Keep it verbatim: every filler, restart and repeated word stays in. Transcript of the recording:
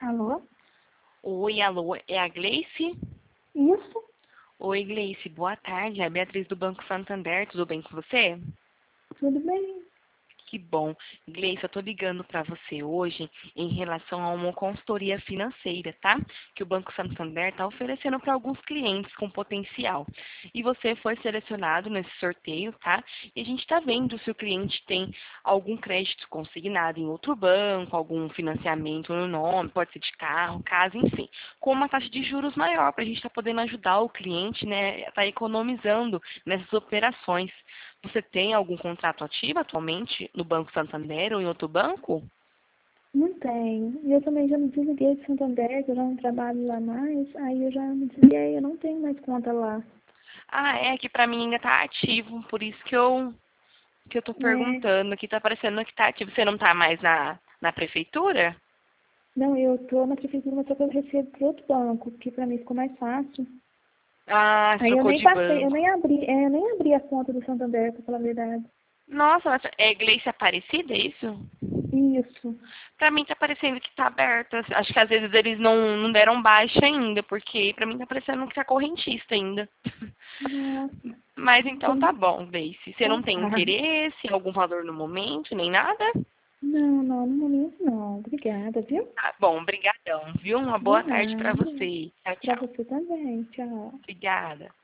Alô? Oi, alô, é a Gleice? Isso? Oi, Gleice, boa tarde. É a Beatriz do Banco Santander, tudo bem com você? Tudo bem? Que bom. Gleice, eu tô ligando para você hoje em relação a uma consultoria financeira, tá? Que o Banco Santander está oferecendo para alguns clientes com potencial. E você foi selecionado nesse sorteio, tá? E a gente está vendo se o cliente tem algum crédito consignado em outro banco, algum financiamento no nome, pode ser de carro, casa, enfim, com uma taxa de juros maior, para a gente estar podendo ajudar o cliente, né, a estar economizando nessas operações. Você tem algum contrato ativo atualmente no Banco Santander ou em outro banco? Não tem. E eu também já me desliguei de Santander, que eu já não trabalho lá mais. Aí eu já me desliguei, eu não tenho mais conta lá. Ah, é que para mim ainda está ativo, por isso que eu que eu tô É. perguntando, que tá parecendo que tá ativo. Você não tá mais na, na prefeitura? Não, eu tô na prefeitura, mas só que eu recebo por outro banco, que pra mim ficou mais fácil. Ah, Aí eu trocou nem de passei, eu banco. nem abri, é, eu nem abri a conta do Santander, pra falar a verdade. Nossa, mas é Gleice Aparecida, é isso? Isso. Pra mim tá parecendo que tá aberta. Acho que às vezes eles não, não deram baixa ainda, porque pra mim tá parecendo que tá correntista ainda. Nossa. Mas então tá Tem- bom, Gleice. Você Então não tem tá. interesse em algum valor no momento, nem nada? Não, não, no momento não. Obrigada, viu? Tá bom, brigadão, viu? Uma De boa tarde pra nada. você. Tchau, Pra tchau. você também. Tchau. Obrigada.